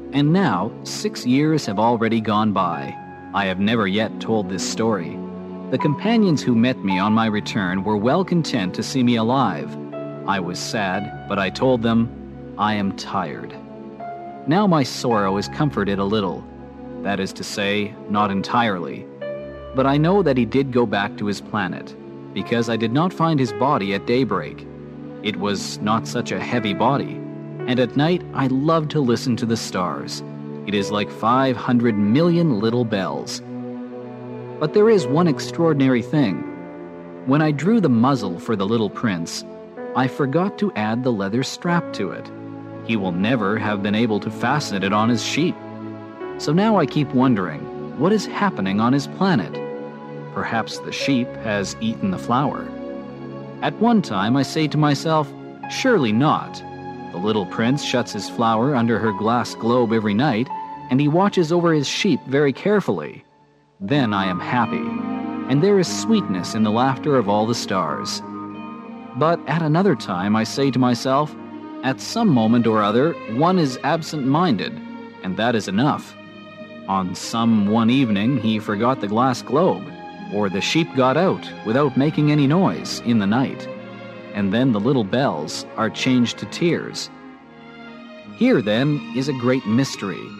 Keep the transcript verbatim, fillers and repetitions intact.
And now, six years have already gone by. I have never yet told this story. The companions who met me on my return were well content to see me alive. I was sad, but I told them, I am tired. Now my sorrow is comforted a little. That is to say, not entirely. But I know that he did go back to his planet, because I did not find his body at daybreak. It was not such a heavy body, and at night I love to listen to the stars. It is like five hundred million little bells. But there is one extraordinary thing. When I drew the muzzle for the little prince, I forgot to add the leather strap to it. He will never have been able to fasten it on his sheep. So now I keep wondering, what is happening on his planet? Perhaps the sheep has eaten the flour. At one time I say to myself, surely not. The little prince shuts his flower under her glass globe every night, and he watches over his sheep very carefully. Then I am happy, and there is sweetness in the laughter of all the stars. But at another time I say to myself, at some moment or other, one is absent-minded, and that is enough. On some one evening he forgot the glass globe, or the sheep got out without making any noise in the night, and then the little bells are changed to tears. Here, then, is a great mystery.